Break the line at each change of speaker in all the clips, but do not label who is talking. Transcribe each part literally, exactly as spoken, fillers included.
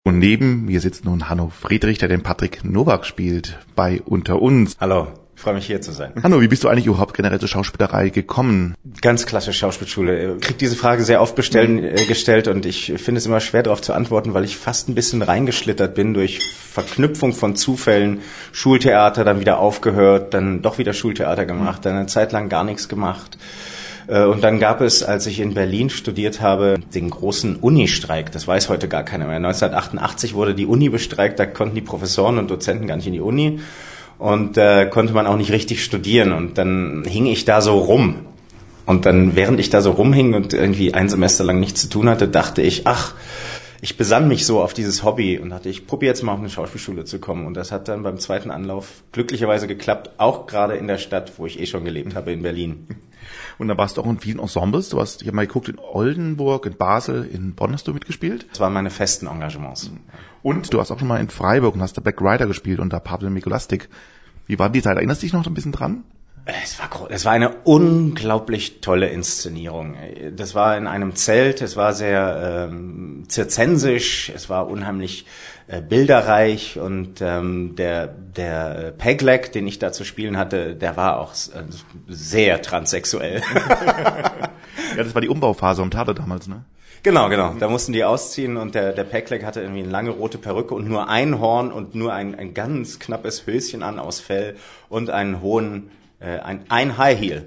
Und neben mir sitzt nun Hanno Friedrich, der den Patrick Nowak spielt, bei Unter uns.
Hallo, ich freue mich hier zu sein.
Hanno, wie bist du eigentlich überhaupt generell zur Schauspielerei gekommen?
Ganz klassisch Schauspielschule. Ich krieg diese Frage sehr oft bestellen, äh, gestellt und ich finde es immer schwer darauf zu antworten, weil ich fast ein bisschen reingeschlittert bin durch Verknüpfung von Zufällen. Schultheater, dann wieder aufgehört, dann doch wieder Schultheater gemacht, dann eine Zeit lang gar nichts gemacht. Und dann gab es, als ich in Berlin studiert habe, den großen Uni-Streik. Das weiß heute gar keiner mehr. neunzehnhundertachtundachtzig wurde die Uni bestreikt, da konnten die Professoren und Dozenten gar nicht in die Uni und äh, konnte man auch nicht richtig studieren. Und dann hing ich da so rum. Und dann, während ich da so rumhing und irgendwie ein Semester lang nichts zu tun hatte, dachte ich, ach, ich besann mich so auf dieses Hobby und dachte, ich probiere jetzt mal auf eine Schauspielschule zu kommen. Und das hat dann beim zweiten Anlauf glücklicherweise geklappt, auch gerade in der Stadt, wo ich eh schon gelebt habe, in Berlin.
Und dann warst du auch in vielen Ensembles. Du hast, ich habe mal geguckt, in Oldenburg, in Basel, in Bonn hast du mitgespielt.
Das waren meine festen Engagements.
Und du hast auch schon mal in Freiburg und hast da Black Rider gespielt unter Pavel Mikulastik. Wie war die Zeit? Erinnerst du dich noch ein bisschen dran?
Es war, es war eine unglaublich tolle Inszenierung. Das war in einem Zelt, es war sehr ähm, zirzensisch, es war unheimlich äh, bilderreich und ähm, der der Pegleg, den ich da zu spielen hatte, der war auch äh, sehr transsexuell.
Ja, das war die Umbauphase am Theater damals, ne?
Genau, genau. Da mussten die ausziehen und der, der Pegleg hatte irgendwie eine lange rote Perücke und nur ein Horn und nur ein, ein ganz knappes Höschen an aus Fell und einen hohen Äh, ein, ein High Heel.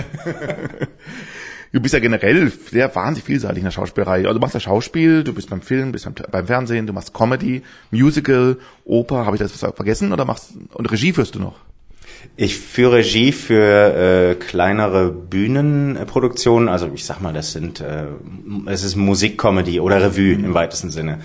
Du bist ja generell sehr wahnsinnig vielseitig in der Schauspielerei. Also du machst ja Schauspiel, du bist beim Film, bist beim, beim Fernsehen, du machst Comedy, Musical, Oper, habe ich das vergessen? Oder machst und Regie führst du noch?
Ich führe Regie für äh, kleinere Bühnenproduktionen. Also ich sag mal, das sind äh, es ist Musikcomedy oder Revue im weitesten Sinne.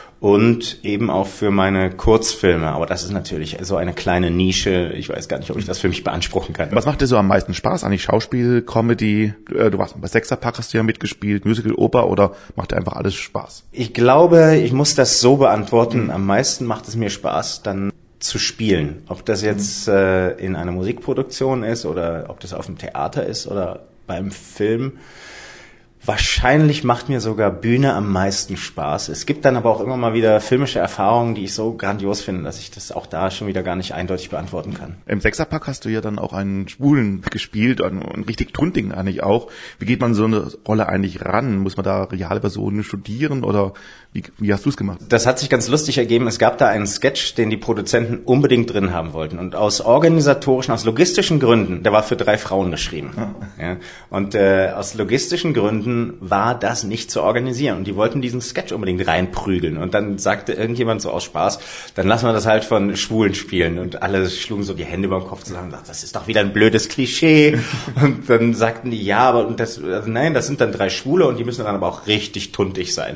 Und eben auch für meine Kurzfilme. Aber das ist natürlich so eine kleine Nische. Ich weiß gar nicht, ob ich das für mich beanspruchen kann.
Was macht dir so am meisten Spaß? Eigentlich Schauspiel, Comedy? Du warst bei Sechserpack, hast du ja mitgespielt, Musical, Oper oder macht dir einfach alles Spaß?
Ich glaube, ich muss das so beantworten. Am meisten macht es mir Spaß, dann zu spielen. Ob das jetzt äh, in einer Musikproduktion ist oder ob das auf dem Theater ist oder beim Film. Wahrscheinlich macht mir sogar Bühne am meisten Spaß. Es gibt dann aber auch immer mal wieder filmische Erfahrungen, die ich so grandios finde, dass ich das auch da schon wieder gar nicht eindeutig beantworten kann.
Im Sechserpack hast du ja dann auch einen Schwulen gespielt, ein, ein richtig Tunting eigentlich auch. Wie geht man so eine Rolle eigentlich ran? Muss man da reale Personen studieren oder wie, wie hast du es gemacht?
Das hat sich ganz lustig ergeben. Es gab da einen Sketch, den die Produzenten unbedingt drin haben wollten. Und aus organisatorischen, aus logistischen Gründen, der war für drei Frauen geschrieben. Oh. Ja, und äh, aus logistischen Gründen war das nicht zu organisieren. Und die wollten diesen Sketch unbedingt reinprügeln. Und dann sagte irgendjemand so aus Spaß, dann lassen wir das halt von Schwulen spielen. Und alle schlugen so die Hände über den Kopf zusammen und sagten, das ist doch wieder ein blödes Klischee. Und dann sagten die, ja, aber und das, also nein, das sind dann drei Schwule und die müssen dann aber auch richtig tuntig sein.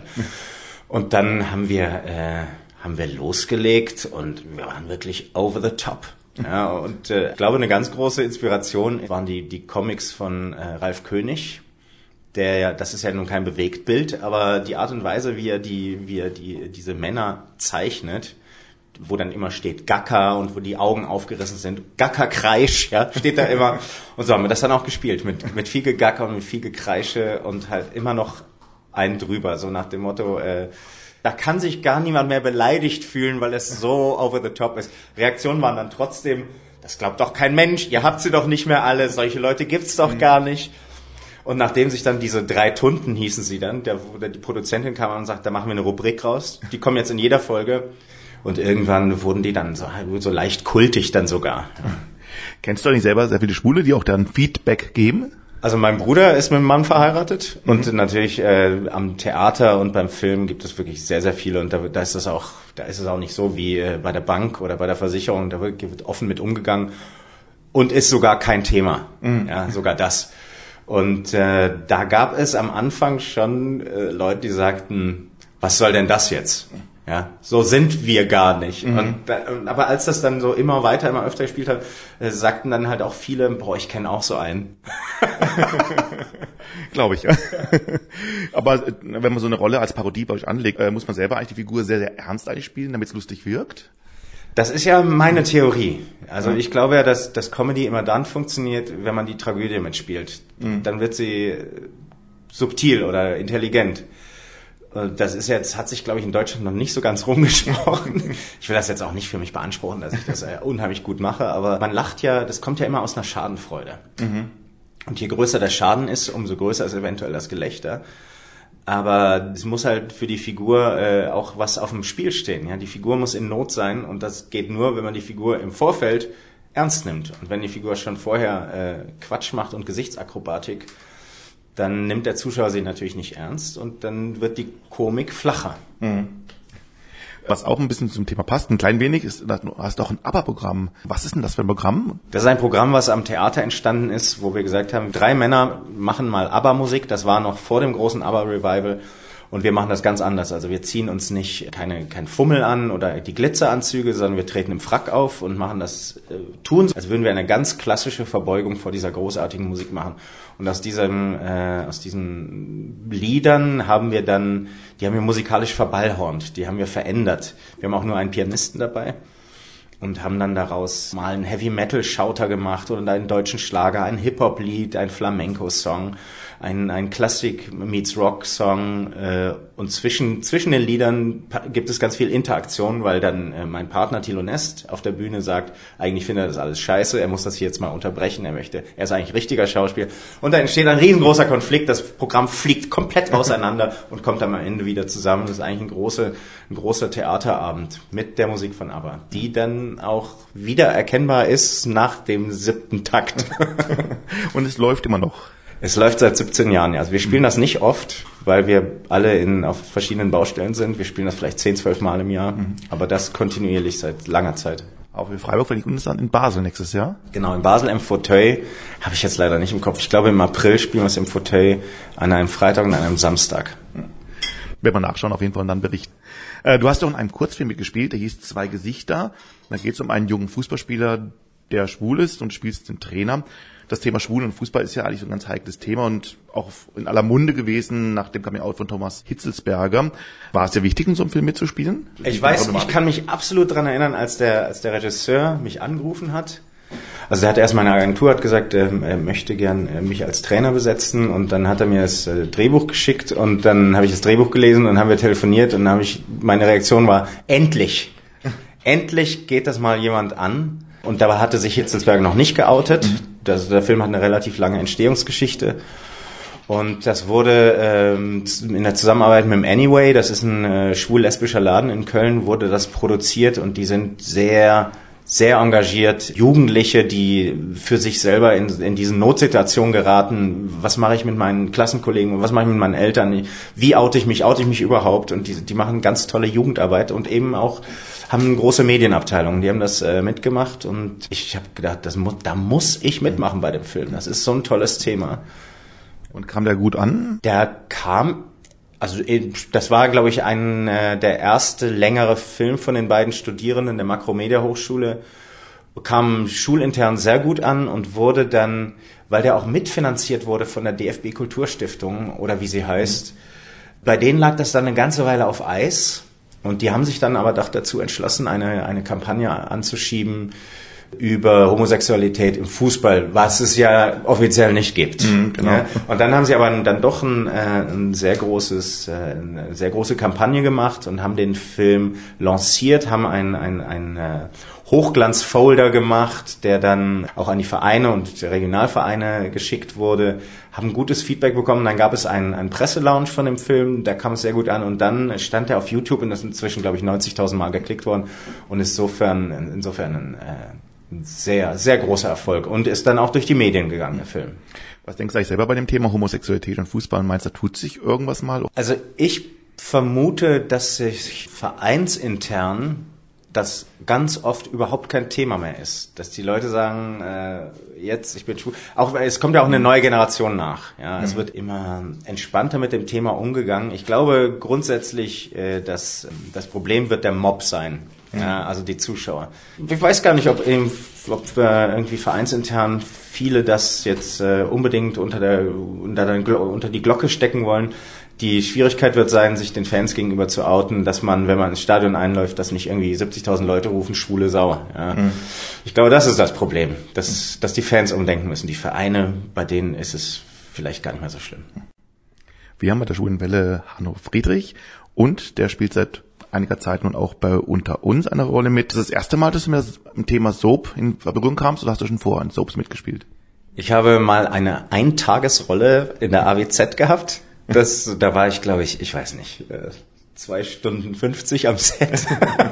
Und dann haben wir, äh, haben wir losgelegt und wir waren wirklich over the top. Ja, und äh, ich glaube, eine ganz große Inspiration waren die, die Comics von äh, Ralf König. Der ja, das ist ja nun kein Bewegtbild, aber die Art und Weise, wie er die, wie er die, diese Männer zeichnet, wo dann immer steht Gacker und wo die Augen aufgerissen sind, Gackerkreisch, ja, steht da immer. Und so haben wir das dann auch gespielt, mit, mit viel Gegacker und mit viel Gekreische und halt immer noch einen drüber, so nach dem Motto, äh, da kann sich gar niemand mehr beleidigt fühlen, weil es so over the top ist. Reaktionen waren dann trotzdem, das glaubt doch kein Mensch, ihr habt sie doch nicht mehr alle, solche Leute gibt's doch gar nicht. Und nachdem sich dann diese drei Tunden hießen sie dann, der, der, die Produzentin kam und sagt, da machen wir eine Rubrik raus. Die kommen jetzt in jeder Folge. Und irgendwann wurden die dann so, so leicht kultig dann sogar.
Kennst du eigentlich selber sehr viele Schwule, die auch dann Feedback geben?
Also mein Bruder ist mit einem Mann verheiratet. Mhm. Und natürlich äh, am Theater und beim Film gibt es wirklich sehr, sehr viele. Und da, da ist es auch, da ist es auch nicht so wie äh, bei der Bank oder bei der Versicherung. Da wird, wird offen mit umgegangen. Und ist sogar kein Thema. Mhm. Ja, sogar das. Und äh, da gab es am Anfang schon äh, Leute, die sagten, was soll denn das jetzt? Ja, so sind wir gar nicht. Mhm. Und da, aber als das dann so immer weiter, immer öfter gespielt hat, äh, sagten dann halt auch viele, boah, ich kenne auch so einen.
Glaube ich. Aber äh, wenn man so eine Rolle als Parodie bei euch anlegt, äh, muss man selber eigentlich die Figur sehr, sehr ernst eigentlich spielen, damit es lustig wirkt?
Das ist ja meine Theorie. Also ich glaube ja, dass, dass Comedy immer dann funktioniert, wenn man die Tragödie mitspielt. Mhm. Dann wird sie subtil oder intelligent. Das ist jetzt, hat sich, glaube ich, in Deutschland noch nicht so ganz rumgesprochen. Ich will das jetzt auch nicht für mich beanspruchen, dass ich das äh, unheimlich gut mache, aber man lacht ja, das kommt ja immer aus einer Schadenfreude. Mhm. Und je größer der Schaden ist, umso größer ist eventuell das Gelächter. Aber es muss halt für die Figur äh, auch was auf dem Spiel stehen. Ja? Die Figur muss in Not sein und das geht nur, wenn man die Figur im Vorfeld ernst nimmt. Und wenn die Figur schon vorher äh, Quatsch macht und Gesichtsakrobatik, dann nimmt der Zuschauer sie natürlich nicht ernst und dann wird die Komik flacher.
Mhm. Was auch ein bisschen zum Thema passt, ein klein wenig, ist, du hast auch ein ABBA-Programm. Was ist denn das für ein Programm?
Das ist ein Programm, was am Theater entstanden ist, wo wir gesagt haben, drei Männer machen mal ABBA-Musik. Das war noch vor dem großen ABBA-Revival. Und wir machen das ganz anders. Also wir ziehen uns nicht keine, kein Fummel an oder die Glitzeranzüge, sondern wir treten im Frack auf und machen das, äh, tun, als würden wir eine ganz klassische Verbeugung vor dieser großartigen Musik machen. Und aus diesem, äh, aus diesen Liedern haben wir dann, die haben wir musikalisch verballhornt, die haben wir verändert. Wir haben auch nur einen Pianisten dabei und haben dann daraus mal einen Heavy-Metal-Schauter gemacht oder einen deutschen Schlager, ein Hip-Hop-Lied, ein Flamenco-Song, ein, ein Classic-Meets-Rock-Song äh, und zwischen, zwischen den Liedern gibt es ganz viel Interaktion, weil dann äh, mein Partner Thilo Nest auf der Bühne sagt, eigentlich findet er das alles scheiße, er muss das hier jetzt mal unterbrechen, er möchte, er ist eigentlich richtiger Schauspieler und da entsteht ein riesengroßer Konflikt, das Programm fliegt komplett auseinander und kommt dann am Ende wieder zusammen. Das ist eigentlich ein großer, ein großer Theaterabend mit der Musik von ABBA, die dann auch wieder erkennbar ist nach dem siebten Takt.
Und es läuft immer noch.
Es läuft seit siebzehn Jahren. Also wir spielen das nicht oft, weil wir alle in, auf verschiedenen Baustellen sind. Wir spielen das vielleicht zehn, zwölf Mal im Jahr, mhm. aber das kontinuierlich seit langer Zeit.
Auch in Freiburg und dann in Basel nächstes Jahr?
Genau, in Basel im Fauteuil habe ich jetzt leider nicht im Kopf. Ich glaube, im April spielen wir es im Fauteuil an einem Freitag und an einem Samstag.
Werden wir nachschauen, auf jeden Fall und dann berichten. Äh, du hast doch in einem Kurzfilm mitgespielt, der hieß Zwei Gesichter. Da geht es um einen jungen Fußballspieler, der schwul ist und spielst den Trainer. Das Thema Schwul und Fußball ist ja eigentlich so ein ganz heikles Thema und auch in aller Munde gewesen nach dem Coming-out von Thomas Hitzelsberger. War es dir wichtig, in so einem Film mitzuspielen?
Ich weiß, ich kann mich absolut daran erinnern, als der, als der Regisseur mich angerufen hat. Also er hat erst meine Agentur hat gesagt, er, er möchte gern mich als Trainer besetzen und dann hat er mir das Drehbuch geschickt und dann habe ich das Drehbuch gelesen und haben wir telefoniert und dann habe ich, meine Reaktion war, endlich, endlich geht das mal jemand an. Und dabei hatte sich Hitzelsberger noch nicht geoutet. Das, der Film hat eine relativ lange Entstehungsgeschichte. Und das wurde ähm, in der Zusammenarbeit mit dem Anyway, das ist ein äh, schwul-lesbischer Laden in Köln, wurde das produziert und die sind sehr, sehr engagiert. Jugendliche, die für sich selber in, in diese Notsituation geraten. Was mache ich mit meinen Klassenkollegen? Was mache ich mit meinen Eltern? Wie oute ich mich? Oute ich mich überhaupt? Und die, die machen ganz tolle Jugendarbeit und eben auch haben eine große Medienabteilung, die haben das äh, mitgemacht und ich habe gedacht, das mu- da muss ich mitmachen bei dem Film. Das ist so ein tolles Thema.
Und kam der gut an?
Der kam, also das war, glaube ich, ein äh, der erste längere Film von den beiden Studierenden der Makromedia Hochschule, kam schulintern sehr gut an und wurde dann, weil der auch mitfinanziert wurde von der D F B Kulturstiftung oder wie sie heißt, mhm. bei denen lag das dann eine ganze Weile auf Eis. Und die haben sich dann aber doch dazu entschlossen, eine, eine Kampagne anzuschieben über Homosexualität im Fußball, was es ja offiziell nicht gibt.
Mhm, genau.
Ja? Und dann haben sie aber dann doch ein, äh, ein sehr großes, äh, eine sehr große Kampagne gemacht und haben den Film lanciert, haben ein, ein, ein äh, Hochglanzfolder gemacht, der dann auch an die Vereine und die Regionalvereine geschickt wurde, haben gutes Feedback bekommen. Dann gab es einen, einen Presselaunch von dem Film, da kam es sehr gut an und dann stand er auf YouTube und das ist inzwischen, glaube ich, neunzigtausend Mal geklickt worden und ist insofern, insofern ein, äh, ein sehr, sehr großer Erfolg und ist dann auch durch die Medien gegangen, der Film.
Was denkst du eigentlich selber bei dem Thema Homosexualität und Fußball? Meinst du, da tut sich irgendwas mal?
Also ich vermute, dass sich vereinsintern das ganz oft überhaupt kein Thema mehr ist. Dass die Leute sagen, äh, jetzt, ich bin schwul. Auch, es kommt ja auch eine neue Generation nach. Ja, mhm. Es wird immer entspannter mit dem Thema umgegangen. Ich glaube grundsätzlich, äh, dass das Problem wird der Mob sein. Mhm. Ja, also die Zuschauer. Ich weiß gar nicht, ob, eben, ob äh, irgendwie vereinsintern viele das jetzt äh, unbedingt unter der, unter der unter die Glocke stecken wollen. Die Schwierigkeit wird sein, sich den Fans gegenüber zu outen, dass man, wenn man ins Stadion einläuft, dass nicht irgendwie siebzigtausend Leute rufen, schwule Sau. Ja. Mhm. Ich glaube, das ist das Problem, dass, dass die Fans umdenken müssen. Die Vereine, bei denen ist es vielleicht gar nicht mehr so schlimm.
Wir haben bei der Schwulen Welle Hanno Friedrich und der spielt seit einiger Zeit nun auch bei Unter uns eine Rolle mit. Das ist das erste Mal, dass du mit dem Thema Soap in Berührung kamst, oder hast du schon vorher in Soaps mitgespielt?
Ich habe mal eine Eintagesrolle in der A W Z gehabt. Das, da war ich, glaube ich, ich weiß nicht, zwei Stunden fünfzig am Set.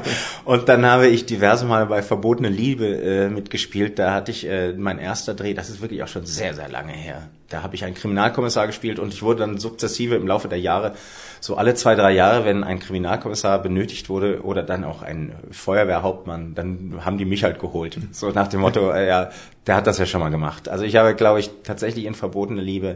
Und dann habe ich diverse Mal bei Verbotene Liebe äh, mitgespielt. Da hatte ich äh, mein erster Dreh, das ist wirklich auch schon sehr, sehr lange her. Da habe ich einen Kriminalkommissar gespielt und ich wurde dann sukzessive im Laufe der Jahre, so alle zwei, drei Jahre, wenn ein Kriminalkommissar benötigt wurde oder dann auch ein Feuerwehrhauptmann, dann haben die mich halt geholt. So nach dem Motto, äh, ja, der hat das ja schon mal gemacht. Also ich habe, glaube ich, tatsächlich in Verbotene Liebe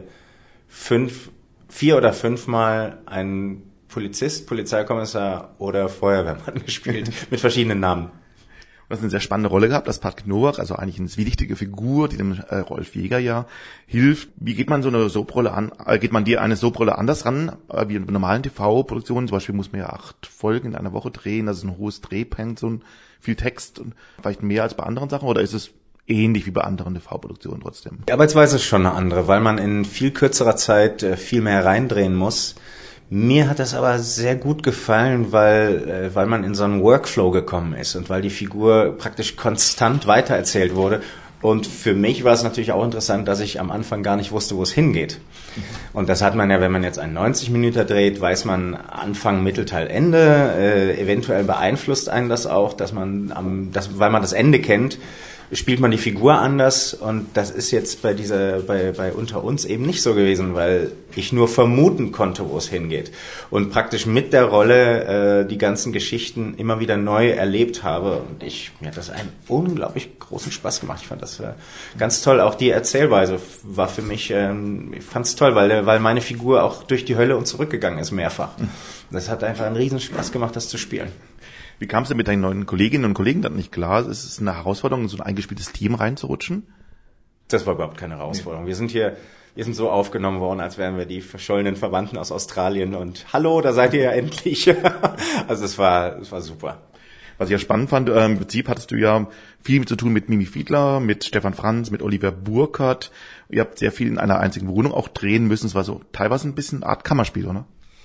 fünf, vier oder fünfmal einen Polizist, Polizeikommissar oder Feuerwehrmann gespielt, mit verschiedenen Namen.
Du hast eine sehr spannende Rolle gehabt, als Patrick Nowak, also eigentlich eine wichtige Figur, die dem äh, Rolf Jäger ja hilft. Wie geht man so eine Soaprolle an? Äh, geht man dir eine Soaprolle anders ran, äh, wie in normalen T V-Produktionen? Zum Beispiel muss man ja acht Folgen in einer Woche drehen, das ist ein hohes Drehpensum, viel Text und vielleicht mehr als bei anderen Sachen, oder ist es ähnlich wie bei anderen T V-Produktionen trotzdem?
Die Arbeitsweise ist schon eine andere, weil man in viel kürzerer Zeit äh, viel mehr reindrehen muss. Mir hat das aber sehr gut gefallen, weil äh, weil man in so einen Workflow gekommen ist und weil die Figur praktisch konstant weitererzählt wurde. Und für mich war es natürlich auch interessant, dass ich am Anfang gar nicht wusste, wo es hingeht. Und das hat man ja, wenn man jetzt einen neunzig Minuten dreht, weiß man Anfang, Mittelteil, Ende. Äh, eventuell beeinflusst einen das auch, dass man, am, das, weil man das Ende kennt, spielt man die Figur anders, und das ist jetzt bei dieser, bei, bei Unter uns eben nicht so gewesen, weil ich nur vermuten konnte, wo es hingeht und praktisch mit der Rolle äh, die ganzen Geschichten immer wieder neu erlebt habe, und ich, mir hat das einen unglaublich großen Spaß gemacht. Ich fand das äh, ganz toll. Auch die Erzählweise war für mich, ähm, ich fand es toll, weil, weil meine Figur auch durch die Hölle und zurückgegangen ist mehrfach. Das hat einfach einen riesen Spaß gemacht, das zu spielen.
Wie kamst du mit deinen neuen Kolleginnen und Kollegen dann nicht klar? Ist es eine Herausforderung, in so ein eingespieltes Team reinzurutschen?
Das war überhaupt keine Herausforderung. Wir sind hier, wir sind so aufgenommen worden, als wären wir die verschollenen Verwandten aus Australien, und hallo, da seid ihr ja endlich. Also es war, es war super.
Was ich ja spannend fand, äh, im Prinzip hattest du ja viel zu tun mit Mimi Fiedler, mit Stefan Franz, mit Oliver Burkhardt. Ihr habt sehr viel in einer einzigen Wohnung auch drehen müssen. Es war so teilweise ein bisschen eine Art Kammerspiel, oder?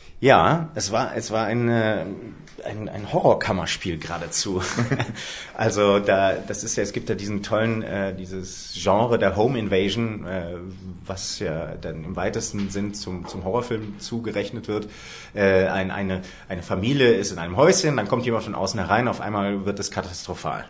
Ja, es war es war ein äh, ein, ein Horrorkammerspiel geradezu. Also da das ist ja, es gibt ja diesen tollen äh, dieses Genre der Home Invasion, äh, was ja dann im weitesten Sinn zum zum Horrorfilm zugerechnet wird. Äh, ein, eine eine Familie ist in einem Häuschen, dann kommt jemand von außen herein, auf einmal wird es katastrophal.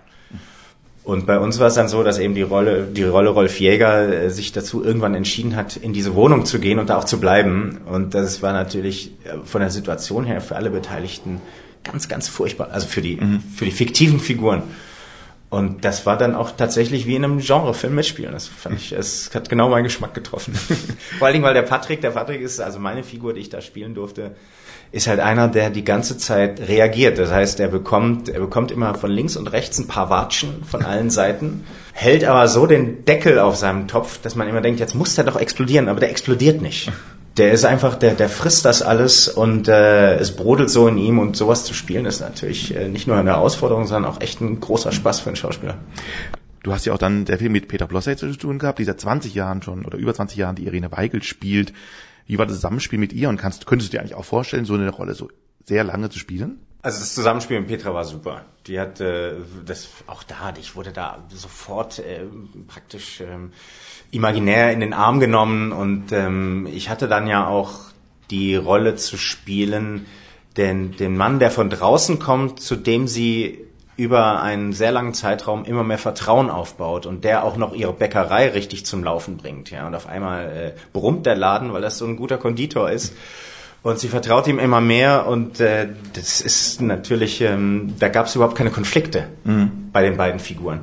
Und bei uns war es dann so, dass eben die Rolle, die Rolle Rolf Jäger äh, sich dazu irgendwann entschieden hat, in diese Wohnung zu gehen und da auch zu bleiben. Und das war natürlich äh, von der Situation her für alle Beteiligten ganz, ganz furchtbar. Also für die, mhm. für die fiktiven Figuren. Und das war dann auch tatsächlich wie in einem Genrefilm mitspielen. Das fand ich, es hat genau meinen Geschmack getroffen. Vor allen Dingen, weil der Patrick, der Patrick ist, also meine Figur, die ich da spielen durfte, ist halt einer, der die ganze Zeit reagiert. Das heißt, er bekommt, er bekommt immer von links und rechts ein paar Watschen von allen Seiten, hält aber so den Deckel auf seinem Topf, dass man immer denkt, jetzt muss der doch explodieren, aber der explodiert nicht. Der ist einfach, der, der frisst das alles, und äh, es brodelt so in ihm, und sowas zu spielen ist natürlich äh, nicht nur eine Herausforderung, sondern auch echt ein großer Spaß für einen Schauspieler.
Du hast ja auch dann sehr viel mit Peter Blossay zu tun gehabt, die seit zwanzig Jahren schon oder über zwanzig Jahren die Irene Weigel spielt. Wie war das Zusammenspiel mit ihr, und kannst, könntest du dir eigentlich auch vorstellen, so eine Rolle so sehr lange zu spielen?
Also das Zusammenspiel mit Petra war super. Die hat äh, das auch da, ich wurde da sofort äh, praktisch ähm, imaginär in den Arm genommen, und ähm, ich hatte dann ja auch die Rolle zu spielen, den den Mann, der von draußen kommt, zu dem sie über einen sehr langen Zeitraum immer mehr Vertrauen aufbaut und der auch noch ihre Bäckerei richtig zum Laufen bringt. Ja, und auf einmal äh, brummt der Laden, weil das so ein guter Konditor ist. Und sie vertraut ihm immer mehr, und äh, das ist natürlich, ähm, da gab es überhaupt keine Konflikte mhm. bei den beiden Figuren.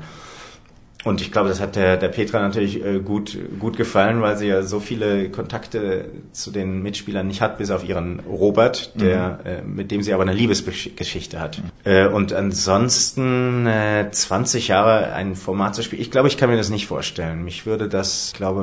Und ich glaube, das hat der, der Petra natürlich äh, gut, gut gefallen, weil sie ja so viele Kontakte zu den Mitspielern nicht hat, bis auf ihren Robert, der, mhm. äh, mit dem sie aber eine Liebesgeschichte hat. Mhm. Äh, und ansonsten äh, zwanzig Jahre ein Format zu spielen, ich glaube, ich kann mir das nicht vorstellen. Mich würde das, ich glaube,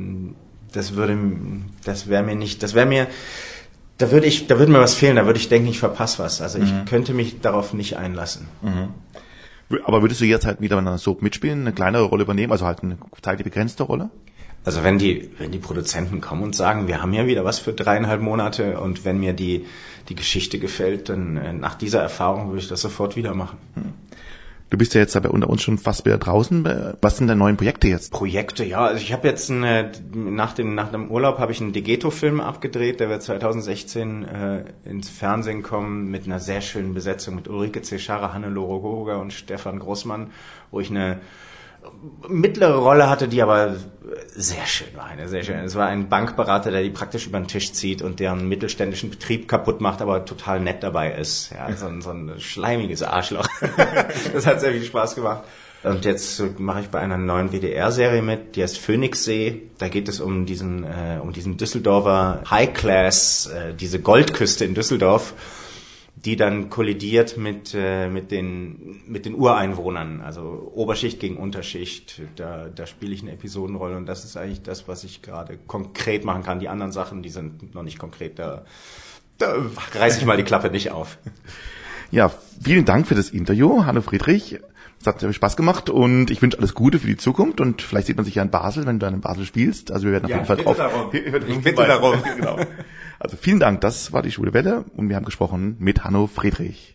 das würde, das wäre mir nicht, das wäre mir, da würde ich, da würde mir was fehlen, da würde ich denken, ich verpasse was. Also ich mhm. könnte mich darauf nicht einlassen.
Mhm. Aber würdest du jetzt halt wieder in einer Soap mitspielen, eine kleinere Rolle übernehmen, also halt eine zeitlich begrenzte Rolle?
Also wenn die, wenn die Produzenten kommen und sagen, wir haben ja wieder was für dreieinhalb Monate und wenn mir die, die Geschichte gefällt, dann äh, nach dieser Erfahrung würde ich das sofort wieder machen.
Du bist ja jetzt aber unter uns schon fast wieder draußen. Was sind deine neuen Projekte jetzt?
Projekte, ja. Also ich habe jetzt eine, nach dem nach dem Urlaub habe ich einen Degeto-Film abgedreht, der wird zwanzig sechzehn äh, ins Fernsehen kommen mit einer sehr schönen Besetzung mit Ulrike Zeschara, Hannelore Goger und Stefan Großmann, wo ich eine mittlere Rolle hatte, die aber sehr schön war, eine sehr schön. Es war ein Bankberater, der die praktisch über den Tisch zieht und der einen mittelständischen Betrieb kaputt macht, aber total nett dabei ist. Ja, so ein, so ein schleimiges Arschloch. Das hat sehr viel Spaß gemacht. Und jetzt mache ich bei einer neuen W D R-Serie mit, die heißt Phoenixsee. Da geht es um diesen, äh, um diesen Düsseldorfer High Class, äh, diese Goldküste in Düsseldorf, die dann kollidiert mit äh, mit den mit den Ureinwohnern, also Oberschicht gegen Unterschicht. Da da spiele ich eine Episodenrolle und das ist eigentlich das, was ich gerade konkret machen kann. Die anderen Sachen, die sind noch nicht konkret. Da, da reiße ich mal die Klappe nicht auf.
Ja, vielen Dank für das Interview, Hanno Friedrich. Es hat sehr viel Spaß gemacht und ich wünsche alles Gute für die Zukunft und vielleicht sieht man sich ja in Basel, wenn du dann in Basel spielst. Also wir werden auf
ja,
jeden Fall drauf.
Darum.
Ich bitte darum. Genau. Also vielen Dank, das war die Schwule Welle und wir haben gesprochen mit Hanno Friedrich.